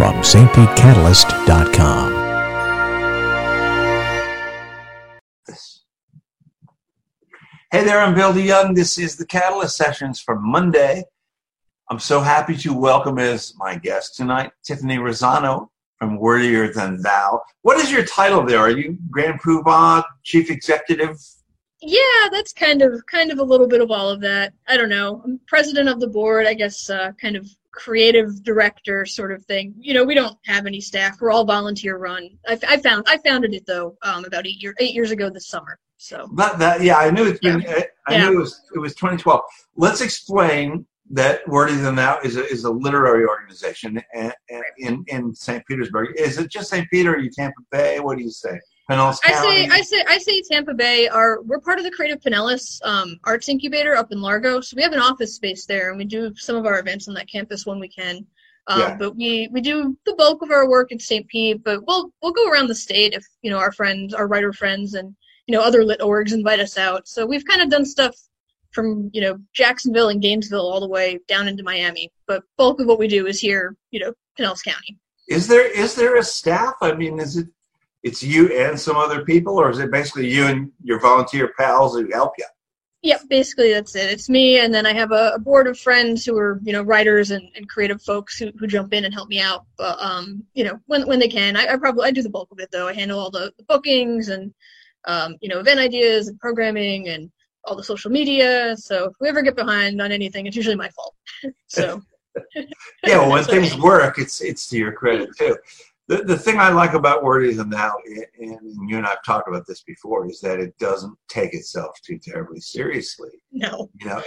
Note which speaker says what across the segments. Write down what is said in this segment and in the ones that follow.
Speaker 1: from stpetecatalyst.com.
Speaker 2: Hey there, I'm Bill DeYoung. This is the Catalyst Sessions for Monday. I'm so happy to welcome as my guest tonight, Tiffany Razzano from Worthier Than Thou. What is your title there? Are you Grand Poobah, Chief Executive?
Speaker 3: Yeah, that's kind of a little bit of all of that. I don't know. I'm president of the board, I guess, kind of creative director sort of thing. You know, we don't have any staff. We're all volunteer run. I founded it though about 8 years ago this summer. So
Speaker 2: I knew it's been. Yeah. I knew it was 2012. Let's explain that Worthier Than Thou is a literary organization in St. Petersburg. Is it just St. Peter? Or are you Tampa Bay? What do you say? Pinellas County?
Speaker 3: I say Tampa Bay. We're part of the Creative Pinellas Arts Incubator up in Largo. So we have an office space there, and we do some of our events on that campus when we can. But we do the bulk of our work in St. Pete. But we'll go around the state if our writer friends, and other lit orgs invite us out. So we've kind of done stuff from Jacksonville and Gainesville all the way down into Miami. But bulk of what we do is here, Pinellas County.
Speaker 2: Is there a staff? I mean, it's you and some other people, or is it basically you and your volunteer pals who help you?
Speaker 3: Yeah, basically that's it. It's me, and then I have a board of friends who are, writers and creative folks who jump in and help me out. But when they can, I do the bulk of it though. I handle all the bookings and event ideas and programming and all the social media. So if we ever get behind on anything, it's usually my fault. So
Speaker 2: yeah, well, when things work, it's to your credit too. The thing I like about Worthier Than Thou, and you and I have talked about this before, is that it doesn't take itself too terribly seriously.
Speaker 3: No.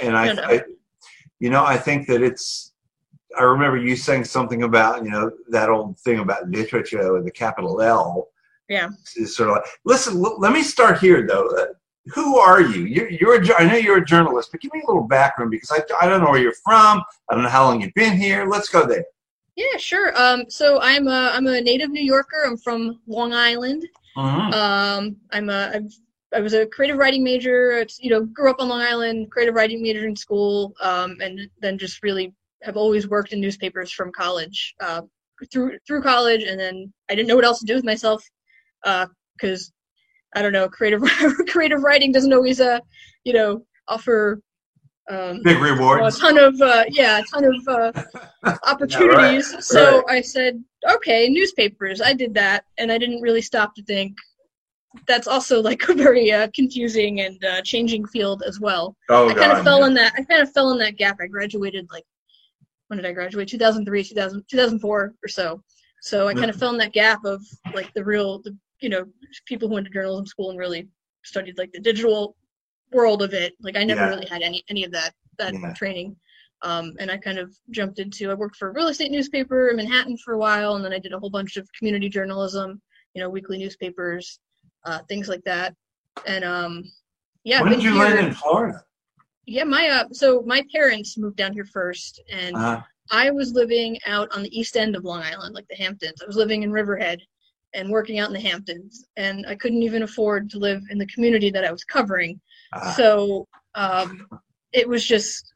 Speaker 2: I think that I remember you saying something about, that old thing about literature with the capital L.
Speaker 3: Yeah.
Speaker 2: It's sort of like, listen, let me start here though. Who are you? I know you're a journalist, but give me a little background because I don't know where you're from. I don't know how long you've been here. Let's go there.
Speaker 3: Yeah, sure. So I'm a native New Yorker. I'm from Long Island.
Speaker 2: Mm-hmm.
Speaker 3: I was a creative writing major. Grew up on Long Island, creative writing major in school, and then just really have always worked in newspapers from college, through college, and then I didn't know what else to do with myself, because I don't know, creative writing doesn't always offer
Speaker 2: big rewards,
Speaker 3: a ton of opportunities.
Speaker 2: Right.
Speaker 3: So I said, okay, newspapers. I did that, and I didn't really stop to think that's also like a very confusing and changing field as well. I kind of fell in that gap. I graduated when did I graduate? 2003, 2004 or so. So I kind of fell in that gap of like the people who went to journalism school and really studied like the digital world of it. Like I never really had any of that training. And I kind of jumped I worked for a real estate newspaper in Manhattan for a while, and then I did a whole bunch of community journalism, weekly newspapers, things like that. And
Speaker 2: when did you land in Florida?
Speaker 3: Yeah, my parents moved down here first, and I was living out on the east end of Long Island, like the Hamptons. I was living in Riverhead and working out in the Hamptons, and I couldn't even afford to live in the community that I was covering. So it was just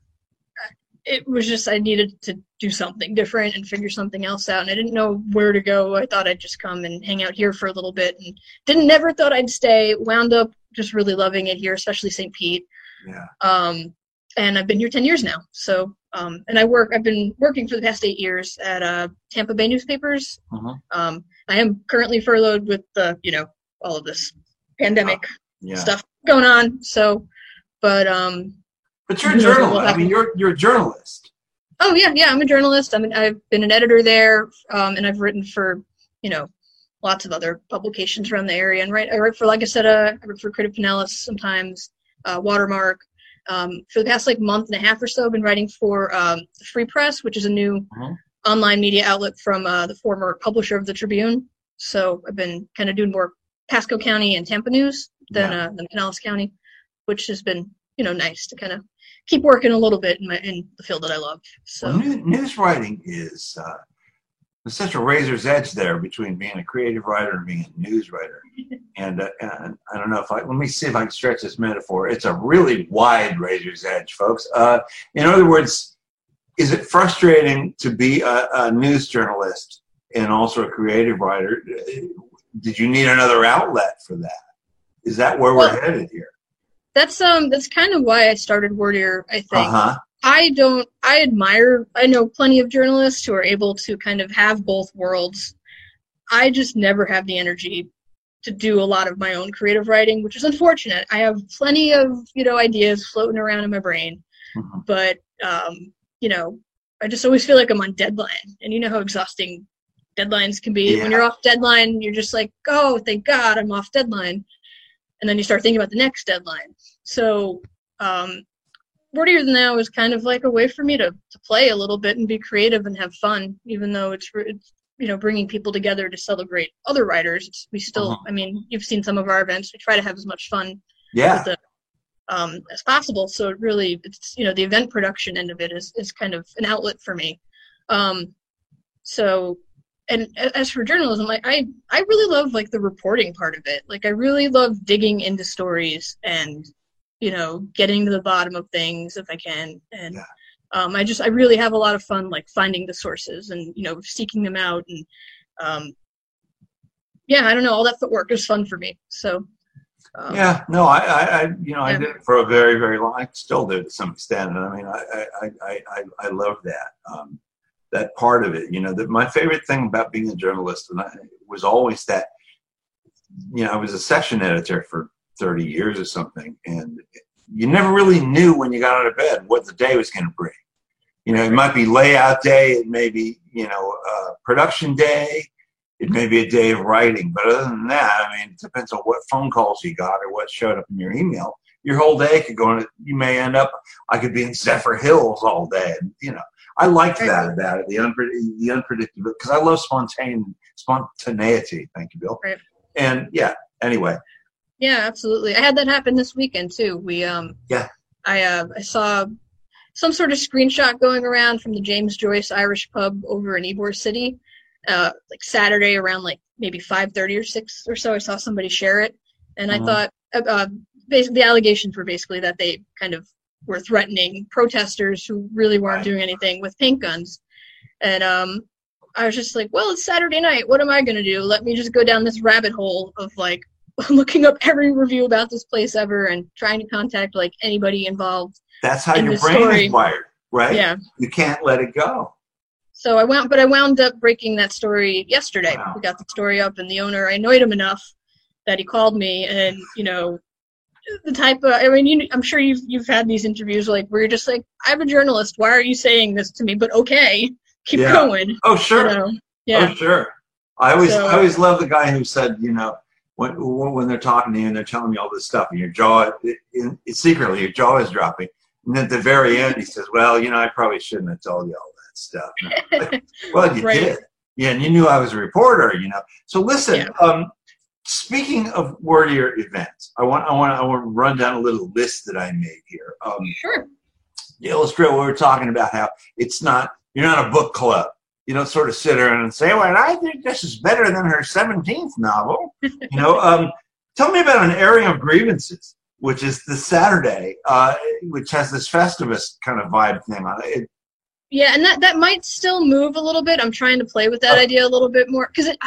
Speaker 3: I needed to do something different and figure something else out, and I didn't know where to go. I thought I'd just come and hang out here for a little bit, and never thought I'd stay. Wound up just really loving it here, especially St. Pete.
Speaker 2: Yeah.
Speaker 3: And I've been here 10 years now. So and I've been working for the past 8 years at Tampa Bay newspapers.
Speaker 2: Uh-huh.
Speaker 3: I am currently furloughed with all of this pandemic stuff going on. So, but
Speaker 2: you're a journalist. I mean, you're a journalist.
Speaker 3: Oh yeah, I'm a journalist. I've been an editor there, and I've written for lots of other publications around the area. And I write for, like I said, I write for Creative Pinellas sometimes, Watermark. For the past month and a half or so, I've been writing for the Free Press, which is a new online media outlet from the former publisher of the Tribune. So I've been kind of doing more Pasco County and Tampa news than Pinellas County, which has been nice to kind of keep working a little bit in the field that I love. So
Speaker 2: news writing is there's such a razor's edge there between being a creative writer and being a news writer. And I don't know let me see if I can stretch this metaphor. It's a really wide razor's edge, folks. In other words, is it frustrating to be a news journalist and also a creative writer, did you need another outlet for that? Is that where we're headed here?
Speaker 3: That's kind of why I started Wordier, I think.
Speaker 2: Uh-huh.
Speaker 3: I know plenty of journalists who are able to kind of have both worlds. I just never have the energy to do a lot of my own creative writing, which is unfortunate. I have plenty of, ideas floating around in my brain, but, I just always feel like I'm on deadline, and you know how exhausting deadlines can be. Yeah. When you're off deadline, you're just like, oh, thank God I'm off deadline. And then you start thinking about the next deadline. So, Wordier Now is kind of like a way for me to play a little bit and be creative and have fun, even though it's bringing people together to celebrate other writers. We still, you've seen some of our events. We try to have as much fun with it, as possible. So it's the event production end of it is kind of an outlet for me. So, and as for journalism, I really love like the reporting part of it. Like I really love digging into stories and, getting to the bottom of things if I can. And I really have a lot of fun like finding the sources and, seeking them out. And I don't know, all that footwork is fun for me. So
Speaker 2: I did it for a very, very long. I still do to some extent. I mean, I love that. That part of it, my favorite thing about being a journalist was always that, I was a section editor for 30 years or something, and you never really knew when you got out of bed what the day was going to bring. It might be layout day, it may be, production day, it may be a day of writing, but other than that, it depends on what phone calls you got or what showed up in your email. Your whole day could go, you may end up, I could be in Zephyr Hills all day, and, I liked that about it, the unpredictability, because I love spontaneity. Thank you, Bill.
Speaker 3: Right.
Speaker 2: And anyway.
Speaker 3: Yeah, absolutely. I had that happen this weekend too. I saw some sort of screenshot going around from the James Joyce Irish pub over in Ybor City, like Saturday around like maybe 5:30 or 6 or so. I saw somebody share it, and I thought basically the allegations were basically that they kind of were threatening protesters who really weren't doing anything with paint guns. And I was just like, well, it's Saturday night. What am I going to do? Let me just go down this rabbit hole of like looking up every review about this place ever and trying to contact like anybody involved.
Speaker 2: That's how your brain is wired, right? Yeah. You can't let it go.
Speaker 3: So I wound up breaking that story yesterday. Wow. We got the story up, and the owner, I annoyed him enough that he called me, and the type of, I'm sure you've had these interviews like where you're just like, I'm a journalist. Why are you saying this to me? But okay, keep going.
Speaker 2: Oh, sure. Yeah. Oh, sure. I always love the guy who said, when they're talking to you and they're telling you all this stuff and your jaw, secretly your jaw is dropping. And then at the very end, he says, well, I probably shouldn't have told you all that stuff. Like, well, you did. Yeah. And you knew I was a reporter, So listen, speaking of Wordier events, I want to run down a little list that I made here.
Speaker 3: Sure.
Speaker 2: To illustrate what we're talking about, how you're not a book club. You don't sort of sit there and say, well, I think this is better than her 17th novel. Tell me about an airing of grievances, which is this Saturday, which has this Festivus kind of vibe thing on it.
Speaker 3: Yeah, and that might still move a little bit. I'm trying to play with that idea a little bit more. Because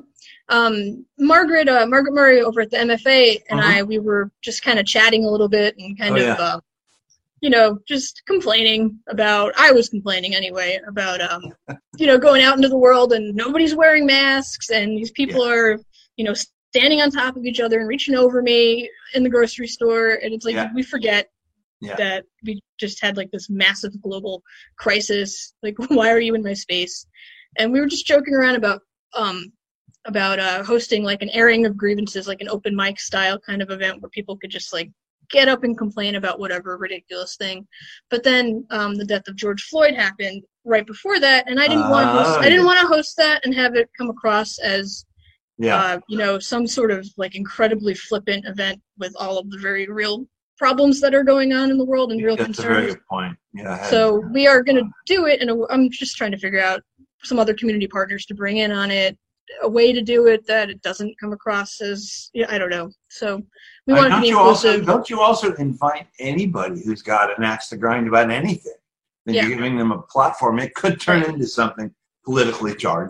Speaker 3: Margaret Murray over at the MFA and we were just kind of chatting a little bit and kind of just complaining about, I was complaining anyway, about, going out into the world and nobody's wearing masks and these people are, standing on top of each other and reaching over me in the grocery store. And it's like, we forget that we just had like this massive global crisis. Like, why are you in my space? And we were just joking around about hosting like an airing of grievances, like an open mic style kind of event where people could just like get up and complain about whatever ridiculous thing. But then the death of George Floyd happened right before that, and I didn't want to host that and have it come across as some sort of like incredibly flippant event with all of the very real problems that are going on in the world and real concerns. That's a very good
Speaker 2: point. Yeah.
Speaker 3: So we are going to do it, and I'm just trying to figure out some other community partners to bring in on it, a way to do it that it doesn't come across as, I don't know. So we want to be inclusive.
Speaker 2: Don't you also invite anybody who's got an axe to grind about anything? Then you're giving them a platform. It could turn into something politically charged.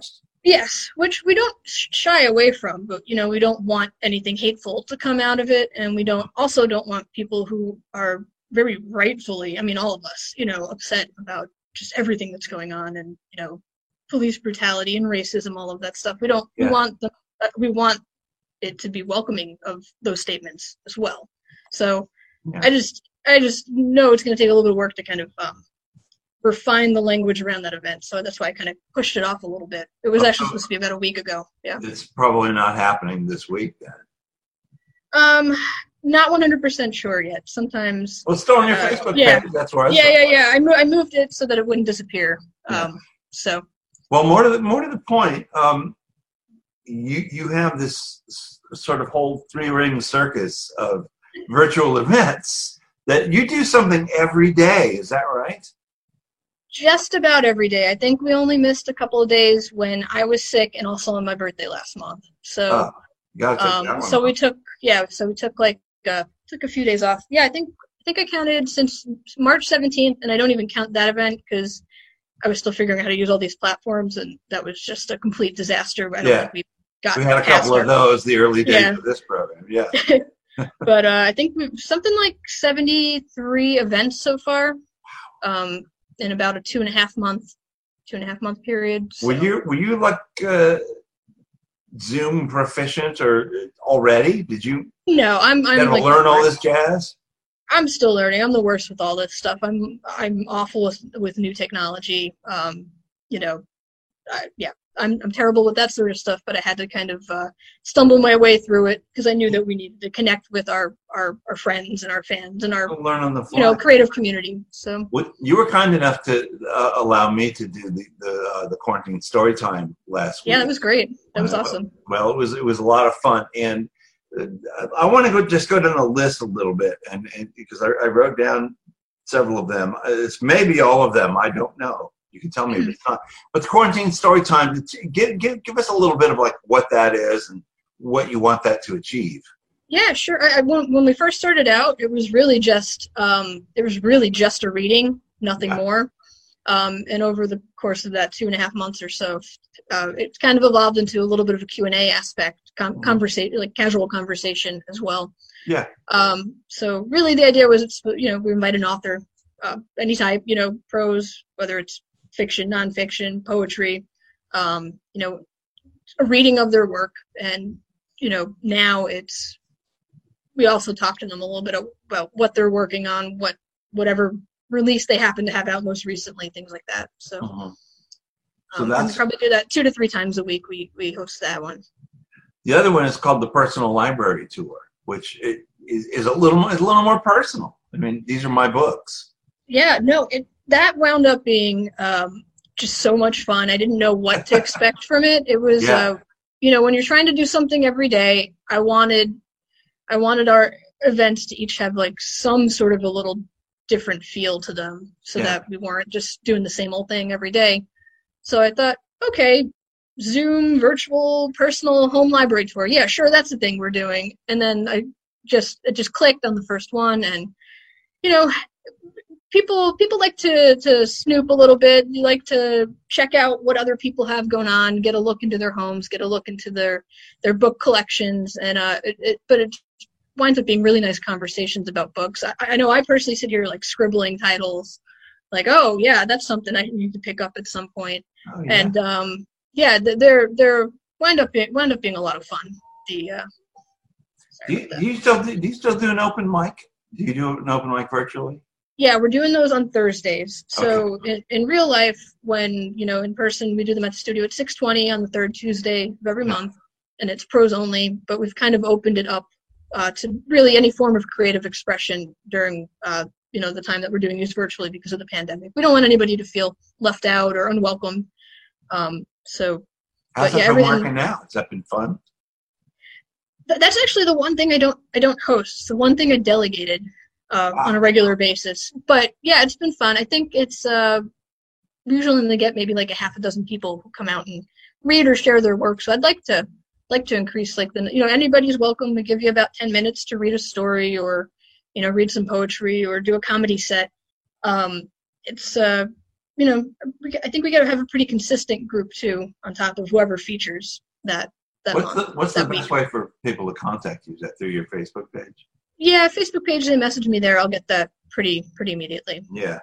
Speaker 3: Yes, which we don't shy away from, but we don't want anything hateful to come out of it, and we don't want people who are very rightfully, all of us, upset about just everything that's going on, and police brutality and racism, all of that stuff. We don't. Yeah. We want it to be welcoming of those statements as well. So yeah. I just know it's going to take a little bit of work to kind of refine the language around that event. So that's why I kind of pushed it off a little bit. It was actually supposed to be about a week ago. Yeah.
Speaker 2: It's probably not happening this week then.
Speaker 3: Not 100% sure yet. Sometimes.
Speaker 2: Well, it's still on your Facebook page. That's where
Speaker 3: I moved it so that it wouldn't disappear.
Speaker 2: Yeah.
Speaker 3: So.
Speaker 2: Well, more to the point. You have this sort of whole 3-ring circus of virtual events that you do something every day. Is that right?
Speaker 3: Just about every day. I think we only missed a couple of days when I was sick and also on my birthday last month. So, so we took like took a few days off. Yeah, I think I counted since March 17th, and I don't even count that event because I was still figuring out how to use all these platforms, and that was just a complete disaster. I don't think we
Speaker 2: had a couple of those the early days of this program. Yeah.
Speaker 3: But I think we've something like 73 events so far. In about a 2.5 month period. So.
Speaker 2: Were you like Zoom proficient or already? Did you?
Speaker 3: No, I'm like
Speaker 2: learn all this jazz.
Speaker 3: I'm still learning. I'm the worst with all this stuff. I'm awful with new technology. I'm terrible with that sort of stuff, but I had to kind of stumble my way through it because I knew that we needed to connect with our friends and our fans and our
Speaker 2: learn on the fly.
Speaker 3: Creative community. So
Speaker 2: you were kind enough to allow me to do the quarantine story time last week.
Speaker 3: Yeah, that was great. That was awesome.
Speaker 2: Well, it was a lot of fun, and I want to go down the list a little bit, and because I wrote down several of them. It's maybe all of them. I don't know. You can tell me if it's not. But the quarantine story time, give us a little bit of like what that is and what you want that to achieve.
Speaker 3: Yeah, sure. When we first started out, it was really just a reading, nothing more. And over the course of that 2.5 months or so, it's kind of evolved into a little bit of a Q&A aspect, conversation, like casual conversation as well.
Speaker 2: Yeah.
Speaker 3: So really, the idea was, we invite an author, any type, prose, whether it's fiction, nonfiction, poetry, a reading of their work. And, now we also talk to them a little bit about what they're working on, whatever release they happen to have out most recently, things like that. So, we probably do that 2 to 3 times a week. We host that one.
Speaker 2: The other one is called the Personal Library Tour, which is a little more personal. I mean, these are my books.
Speaker 3: Yeah, no, that wound up being just so much fun. I didn't know what to expect from it. It was, when you're trying to do something every day, I wanted our events to each have like some sort of a little different feel to them so that we weren't just doing the same old thing every day. So I thought, okay, Zoom virtual personal home library tour. Yeah, sure, that's the thing we're doing. And then it just clicked on the first one, and people like to snoop a little bit. You like to check out what other people have going on, get a look into their homes, get a look into their book collections, and but it winds up being really nice conversations about books. I know I personally sit here like scribbling titles, like, oh yeah, that's something I need to pick up at some point. Oh, yeah. And they're wind up being a lot of fun. Do you still do an open mic? Do you do an open mic virtually? Yeah, we're doing those on Thursdays. So in real life, when, in person, we do them at the studio at 6:20 on the third Tuesday of every month, and it's prose only, but we've kind of opened it up to really any form of creative expression during, the time that we're doing these virtually because of the pandemic. We don't want anybody to feel left out or unwelcome.
Speaker 2: How's that been working now? Has that been fun?
Speaker 3: That's actually the one thing I don't host. It's the one thing I delegated. On a regular basis. But yeah, it's been fun. I think it's usually they get maybe like a half a dozen people who come out and read or share their work. So I'd like to increase anybody's welcome. We give you about 10 minutes to read a story or read some poetry or do a comedy set. It's I think we got to have a pretty consistent group too, on top of whoever features that
Speaker 2: What's the best way for people to contact you? Is that through your Facebook page?
Speaker 3: Yeah, Facebook page. They message me there. I'll get that pretty immediately.
Speaker 2: Yeah.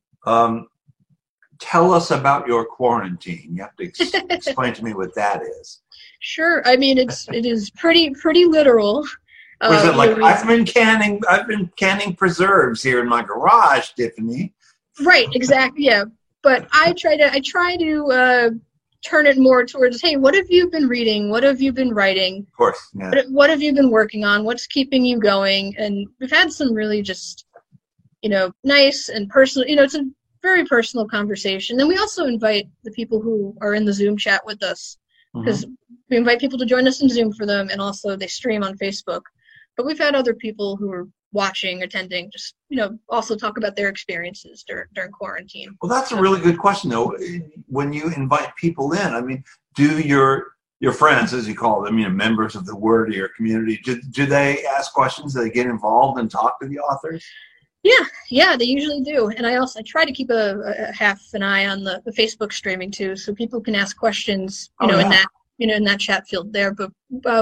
Speaker 2: Tell us about your quarantine. You have to explain to me what that is.
Speaker 3: Sure. I mean, it is pretty literal.
Speaker 2: Was it like I've been canning preserves here in my garage, Tiffany?
Speaker 3: Right. Exactly. Yeah. But I try to turn it more towards, hey, what have you been reading? What have you been writing?
Speaker 2: Of course. Yeah.
Speaker 3: What have you been working on? What's keeping you going? And we've had some really just, nice and personal. It's a very personal conversation. And we also invite the people who are in the Zoom chat with us, because we invite people to join us in Zoom for them, and also they stream on Facebook. But we've had other people who are watching, attending, just, also talk about their experiences during quarantine.
Speaker 2: Well, that's a really good question, though. When you invite people in, I mean, do your friends, as you call them, members of the Wordier community, do they ask questions? Do they get involved and talk to the authors?
Speaker 3: Yeah, they usually do. And I try to keep a half an eye on the Facebook streaming too, so people can ask questions, in that chat field there. But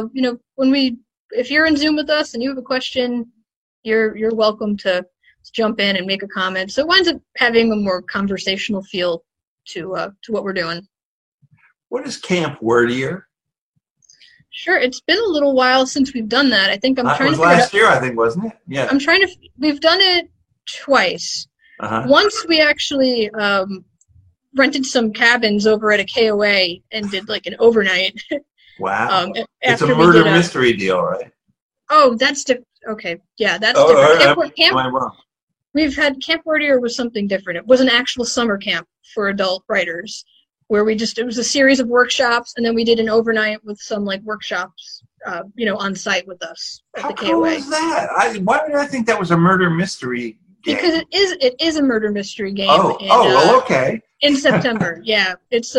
Speaker 3: if you're in Zoom with us and you have a question, you're welcome to jump in and make a comment. So it winds up having a more conversational feel to what we're doing.
Speaker 2: What is Camp Wordier?
Speaker 3: Sure, it's been a little while since we've done that. I think
Speaker 2: last year, I think, wasn't it? Yeah.
Speaker 3: We've done it twice. Once we actually rented some cabins over at a KOA and did like an overnight.
Speaker 2: Wow. It's a murder mystery deal, right?
Speaker 3: Oh, that's different. Okay. Yeah, that's different.
Speaker 2: Am I wrong?
Speaker 3: We've had Camp Wordier was something different. It was an actual summer camp for adult writers, where it was a series of workshops, and then we did an overnight with some like workshops, on site with us at the KOA. How
Speaker 2: cool is that? Why did I think that was a murder mystery game?
Speaker 3: Because it is a murder mystery game.
Speaker 2: Okay.
Speaker 3: In September, yeah. It's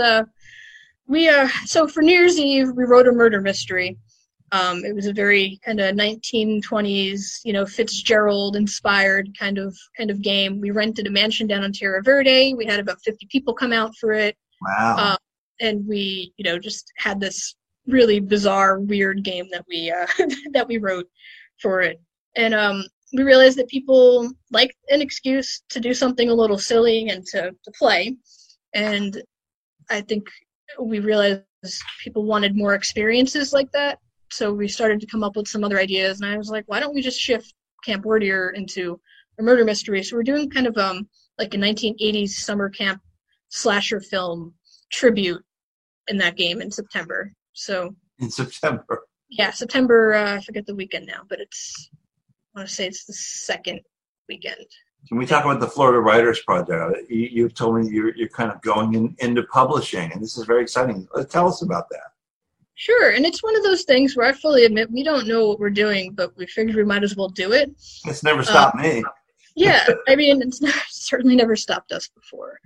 Speaker 3: so for New Year's Eve we wrote a murder mystery. It was a very kind of 1920s, Fitzgerald inspired kind of game. We rented a mansion down on Terra Verde. We had about 50 people come out for it.
Speaker 2: Wow.
Speaker 3: And we, just had this really bizarre, weird game that we that we wrote for it. And we realized that people like an excuse to do something a little silly and to play. And I think we realized people wanted more experiences like that. So we started to come up with some other ideas. And I was like, why don't we just shift Camp Wordier into a murder mystery? So we're doing kind of like a 1980s summer camp slasher film tribute in that game in September. So
Speaker 2: in September.
Speaker 3: Yeah, September. I forget the weekend now, but I want to say it's the second weekend.
Speaker 2: Can we talk about the Florida Writers Project? You've told me you're kind of going into publishing, and this is very exciting. Tell us about that.
Speaker 3: Sure, and it's one of those things where I fully admit we don't know what we're doing, but we figured we might as well do it.
Speaker 2: It's never stopped me.
Speaker 3: Yeah, I mean, it's certainly never stopped us before.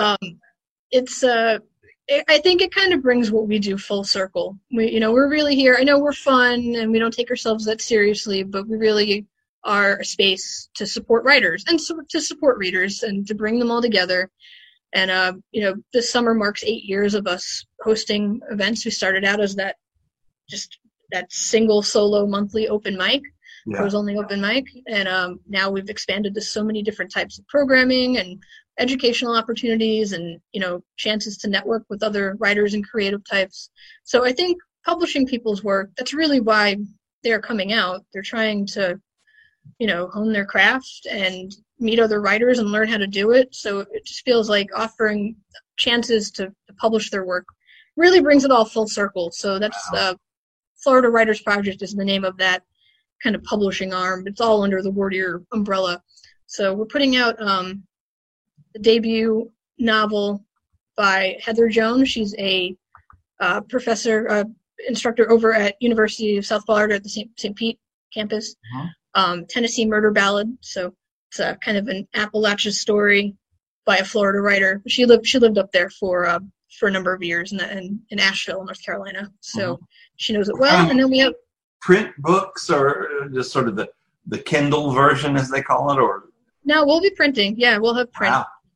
Speaker 3: I think it kind of brings what we do full circle. We're really here. I know we're fun and we don't take ourselves that seriously, but we really are a space to support writers and to support readers and to bring them all together. And, this summer marks 8 years of us hosting events. We started out as that single solo monthly open mic. Yeah. It was only open mic. And now we've expanded to so many different types of programming and educational opportunities and, chances to network with other writers and creative types. So I think publishing people's work, that's really why they're coming out. They're trying to, hone their craft and meet other writers and learn how to do it. So it just feels like offering chances to publish their work really brings it all full circle. So that's Florida Writers Project is the name of that kind of publishing arm. It's all under the Wordier umbrella. So we're putting out the debut novel by Heather Jones. She's a professor, instructor over at University of South Florida at the St. Pete campus. Tennessee Murder Ballad. So it's kind of an Appalachia story by a Florida writer. She lived up there for a number of years in Asheville, North Carolina. So she knows it well. And then we have
Speaker 2: print books, or just sort of the Kindle version, as they call it, or?
Speaker 3: No, we'll be printing. Yeah, we'll have print.
Speaker 2: Wow.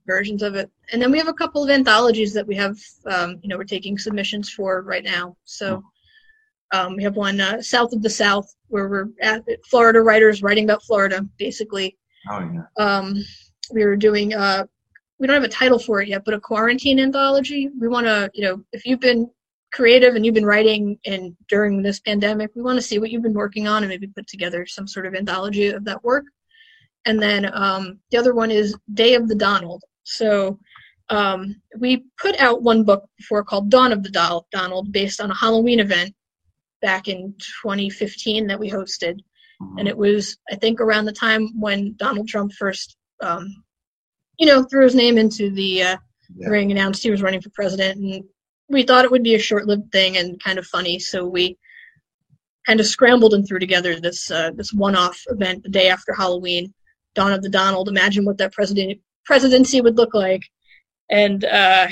Speaker 3: versions of it. And then we have a couple of anthologies that we have, we're taking submissions for right now. So we have one, South of the South, where we're at Florida writers writing about Florida, basically.
Speaker 2: Oh, yeah.
Speaker 3: We were doing, we don't have a title for it yet, but a quarantine anthology. We want to, if you've been creative and you've been writing during this pandemic, we want to see what you've been working on and maybe put together some sort of anthology of that work. And then the other one is Day of the Donald. So we put out one book before called Dawn of the Donald, based on a Halloween event back in 2015 that we hosted. Mm-hmm. And it was, I think, around the time when Donald Trump first, threw his name into the ring, announced he was running for president. And we thought it would be a short-lived thing and kind of funny, so we kind of scrambled and threw together this one-off event the day after Halloween, Dawn of the Donald. Imagine what that presidency would look like. And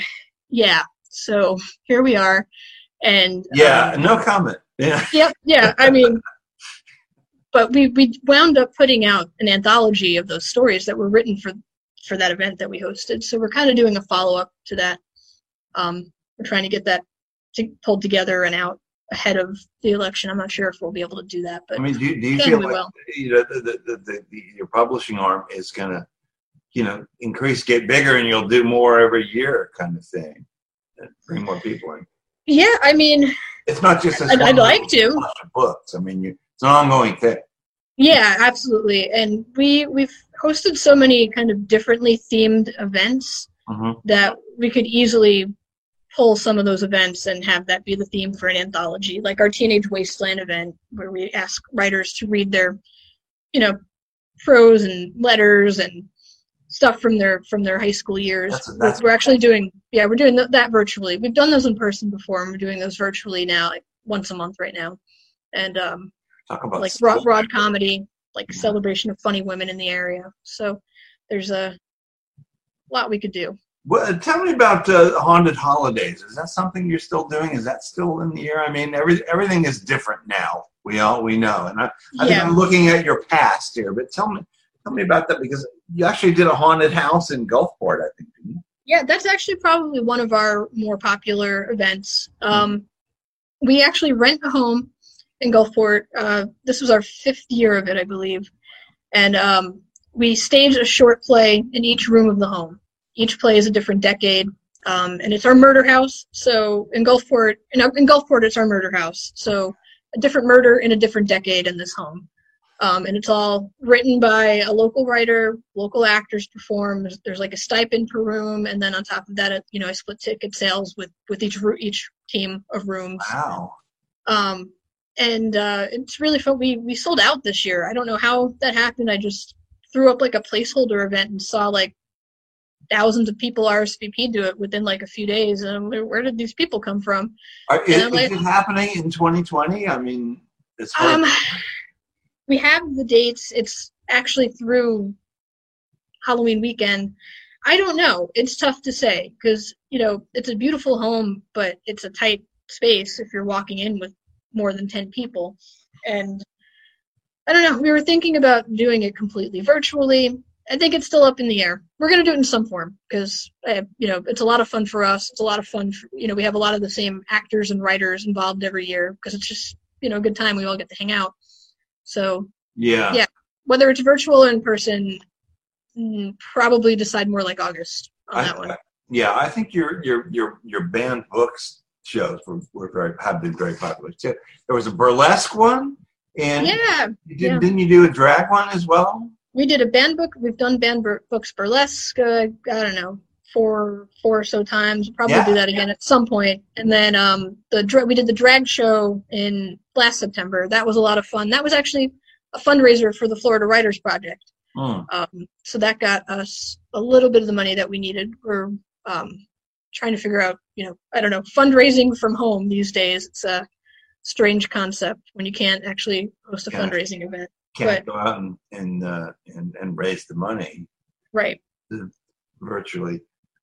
Speaker 3: so here we are. And
Speaker 2: no comment. Yeah.
Speaker 3: Yep. Yeah. I mean, but we wound up putting out an anthology of those stories that were written for that event that we hosted. So we're kind of doing a follow-up to that. We're trying to get that pulled together and out ahead of the election. I'm not sure if we'll be able to do that, but
Speaker 2: I mean, do you feel like your publishing arm is going to, increase, get bigger, and you'll do more every year, kind of thing, and bring more people in?
Speaker 3: Yeah, I mean,
Speaker 2: it's not just.
Speaker 3: I'd like to.
Speaker 2: Books. I mean, it's an ongoing thing.
Speaker 3: Yeah, absolutely. And we've hosted so many kind of differently themed events that we could easily pull some of those events and have that be the theme for an anthology, like our Teenage Wasteland event, where we ask writers to read their, prose and letters and stuff from their high school years. We're actually doing, we're doing that virtually. We've done those in person before, and we're doing those virtually now, like once a month right now. And
Speaker 2: talk about
Speaker 3: like broad comedy, like a celebration of funny women in the area. So there's a lot we could do.
Speaker 2: Well, tell me about Haunted Holidays. Is that something you're still doing? Is that still in the air? I mean, everything is different now. We know, and I think I'm looking at your past here. But tell me about that, because you actually did a haunted house in Gulfport, I think, didn't you?
Speaker 3: Yeah, that's actually probably one of our more popular events. We actually rent a home in Gulfport. This was our 5th year of it, I believe, and we staged a short play in each room of the home. Each play is a different decade, and it's our murder house. So in Gulfport, it's our murder house. So a different murder in a different decade in this home. And it's all written by a local writer, local actors perform. There's like a stipend per room, and then on top of that, I split ticket sales with each team of rooms.
Speaker 2: Wow.
Speaker 3: And it's really fun. We sold out this year. I don't know how that happened. I just threw up like a placeholder event and saw like thousands of people RSVP'd to it within like a few days. And where did these people come from?
Speaker 2: Is it happening in 2020? I mean, it's
Speaker 3: we have the dates. It's actually through Halloween weekend. I don't know. It's tough to say because, it's a beautiful home, but it's a tight space if you're walking in with more than 10 people. And I don't know. We were thinking about doing it completely virtually. I think it's still up in the air. We're going to do it in some form because, it's a lot of fun for us. It's a lot of fun. We have a lot of the same actors and writers involved every year because it's just, a good time. We all get to hang out. So, yeah, whether it's virtual or in person, probably decide more like August on that one.
Speaker 2: Yeah, I think your banned books shows have been very popular too. There was a burlesque one, and didn't you do a drag one as well?
Speaker 3: We did a band book. We've done band books burlesque. I don't know, four or so times. We'll probably do that again at some point. And then we did the drag show in last September. That was a lot of fun. That was actually a fundraiser for the Florida Writers Project. So that got us a little bit of the money that we needed. We're trying to figure out, I don't know, fundraising from home these days. It's a strange concept when you can't actually host a fundraising event.
Speaker 2: Can't go out and raise the money.
Speaker 3: Right.
Speaker 2: Virtually.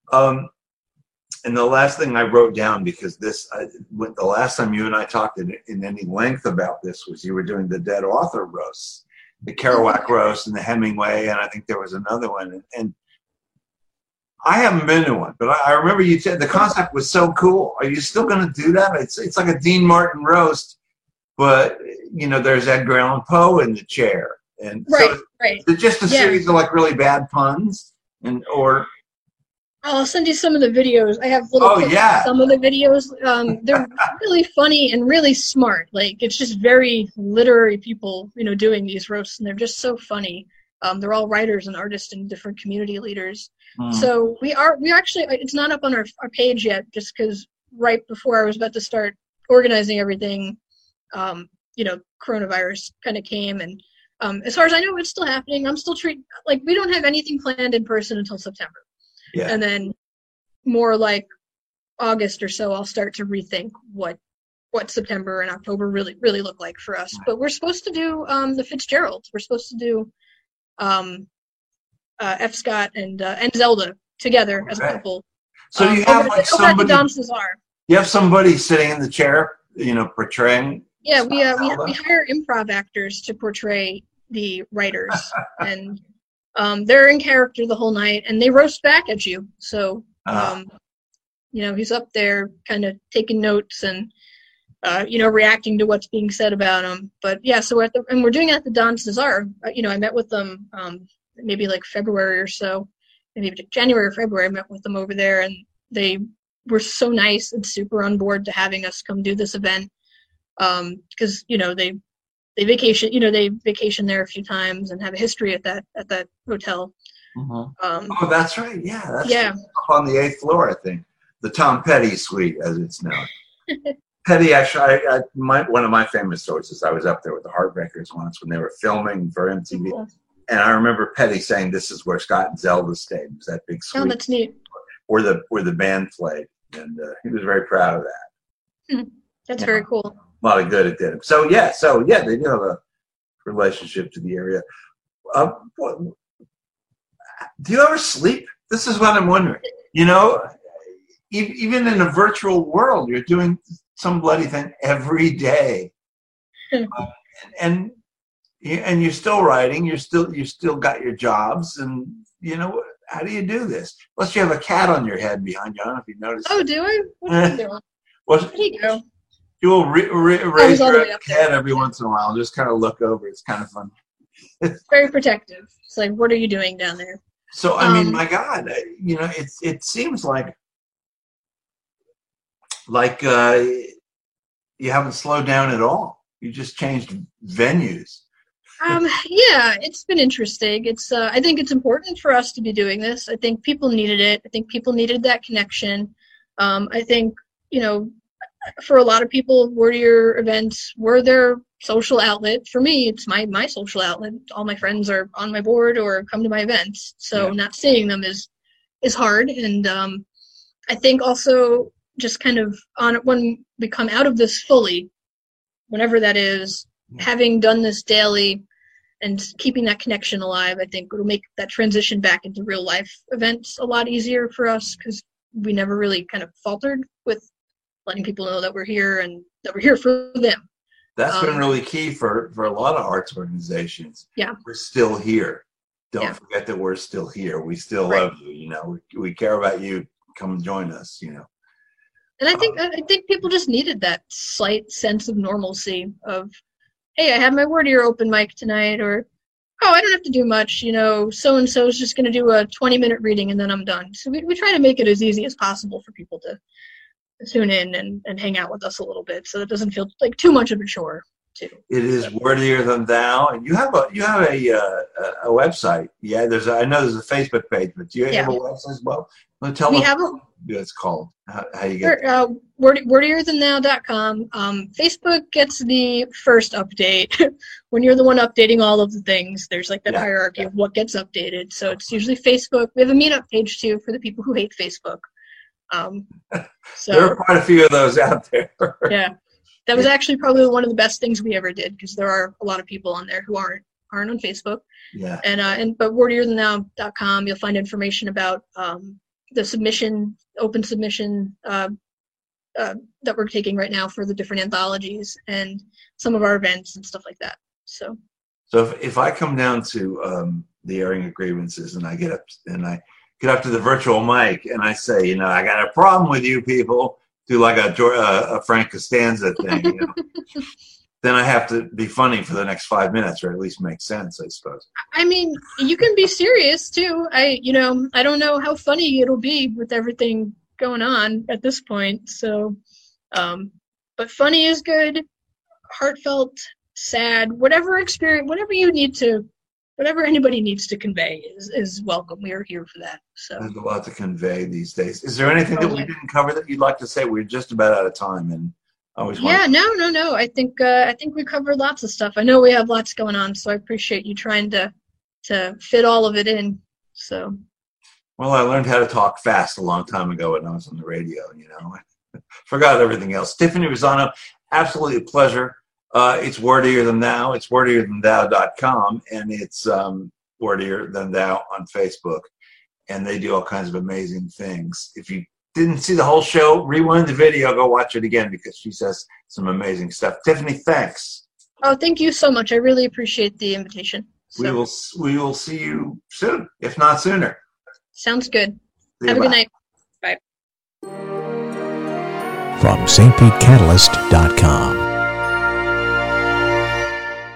Speaker 2: And the last thing I wrote down, because the last time you and I talked in any length about this was you were doing the dead author roasts, the Kerouac roast and the Hemingway, and I think there was another one. And I haven't been to one, but I remember you said the concept was so cool. Are you still going to do that? It's like a Dean Martin roast, but there's Edgar Allan Poe in the chair, and
Speaker 3: right.
Speaker 2: Is it just a series of like really bad puns, or?
Speaker 3: I'll send you some of the videos. I have little clips of some of the videos. They're really funny and really smart. Like, it's just very literary people, doing these roasts, and they're just so funny. They're all writers and artists and different community leaders. So we actually, it's not up on our page yet, just because right before I was about to start organizing everything, coronavirus kind of came. And as far as I know, it's still happening. I'm still we don't have anything planned in person until September. Yeah. And then more like August or so, I'll start to rethink what September and October really look like for us. But we're supposed to do the Fitzgeralds. We're supposed to do F. Scott and Zelda together as a couple.
Speaker 2: So you have like somebody.
Speaker 3: Don Cesar.
Speaker 2: You have somebody sitting in the chair, portraying.
Speaker 3: Yeah, we hire improv actors to portray the writers, and they're in character the whole night, and they roast back at you. So, he's up there kind of taking notes and, reacting to what's being said about him. But yeah, so and we're doing it at the Don Cesar. I met with them maybe like February or so, maybe January or February. I met with them over there, and they were so nice and super on board to having us come do this event. Because they vacation, they vacation there a few times and have a history at that hotel.
Speaker 2: Oh, that's right. Yeah, that's up on the 8th floor, I think. The Tom Petty Suite, as it's known. Petty, actually, one of my famous sources. I was up there with the Heartbreakers once when they were filming for MTV, and I remember Petty saying, "This is where Scott and Zelda stayed." It was that big suite.
Speaker 3: Oh, that's neat.
Speaker 2: Where the band played, and he was very proud of that.
Speaker 3: That's very cool.
Speaker 2: A lot of good it did. So they do have a relationship to the area. Do you ever sleep? This is what I'm wondering. Even in a virtual world, you're doing some bloody thing every day, and you're still writing. You still got your jobs, and how do you do this? Plus, you have a cat on your head behind you. I don't know if you noticed.
Speaker 3: Oh, do I? What are you doing? There you go.
Speaker 2: You will raise your head every once in a while and just kind of look over. It's kind of fun.
Speaker 3: It's very protective. It's like, what are you doing down there?
Speaker 2: So, I mean, my God, it seems like you haven't slowed down at all. You just changed venues.
Speaker 3: Yeah, it's been interesting. It's I think it's important for us to be doing this. I think people needed it. I think people needed that connection. I think, for a lot of people, Warrior events were their social outlet. For me, it's my social outlet. All my friends are on my board or come to my events, so not seeing them is hard. And I think also just kind of when we come out of this fully, whenever that is, having done this daily and keeping that connection alive, I think it'll make that transition back into real life events a lot easier for us, because we never really kind of faltered with letting people know that we're here and that we're here for them.
Speaker 2: That's been really key for a lot of arts organizations.
Speaker 3: Yeah.
Speaker 2: We're still here. Don't forget that we're still here. We still love you, we care about you. Come join us, And
Speaker 3: I think people just needed that slight sense of normalcy of, hey, I have my Wordier open mic tonight, or, oh, I don't have to do much, so-and-so is just going to do a 20-minute reading and then I'm done. So we try to make it as easy as possible for people to tune in and hang out with us a little bit, so it doesn't feel like too much of a chore too.
Speaker 2: It is Wordier Than Thou, and you have a website. Yeah, I know there's a Facebook page, but do you have a website as well? Tell me what it's called. How you get it? WordierThanThou.com. Facebook gets the first update. When you're the one updating all of the things, there's like that hierarchy of what gets updated. So it's usually Facebook. We have a meetup page too for the people who hate Facebook. So there are quite a few of those out there.
Speaker 3: Yeah, that was actually probably one of the best things we ever did, because there are a lot of people on there who aren't on Facebook.
Speaker 2: Yeah.
Speaker 3: But WordierThanThou.com, you'll find information about the open submission that we're taking right now for the different anthologies and some of our events and stuff like that. So
Speaker 2: if I come down to the airing of grievances and I get up and I get up to the virtual mic and I say, I got a problem with you people, do like a Frank Costanza thing, then I have to be funny for the next 5 minutes, or at least make sense, I suppose.
Speaker 3: I mean, you can be serious too. I don't know how funny it'll be with everything going on at this point. So, but funny is good, heartfelt, sad, whatever experience, whatever anybody needs to convey is welcome. We are here for that. So
Speaker 2: there's a lot to convey these days. Is there anything that we didn't cover that you'd like to say? We're just about out of time, and
Speaker 3: no. I think we covered lots of stuff. I know we have lots going on, so I appreciate you trying to fit all of it in. So.
Speaker 2: Well, I learned how to talk fast a long time ago when I was on the radio. Forgot everything else. Tiffany Razzano, absolutely a pleasure. It's Wordier Than Thou. It's wordierthanthou.com, and it's Wordier Than Thou on Facebook. And they do all kinds of amazing things. If you didn't see the whole show, rewind the video, go watch it again, because she says some amazing stuff. Tiffany, thanks.
Speaker 3: Oh, thank you so much. I really appreciate the invitation.
Speaker 2: So. We will see you soon, if not sooner.
Speaker 3: Sounds good. Have a good night. Bye.
Speaker 1: From stpetecatalyst.com.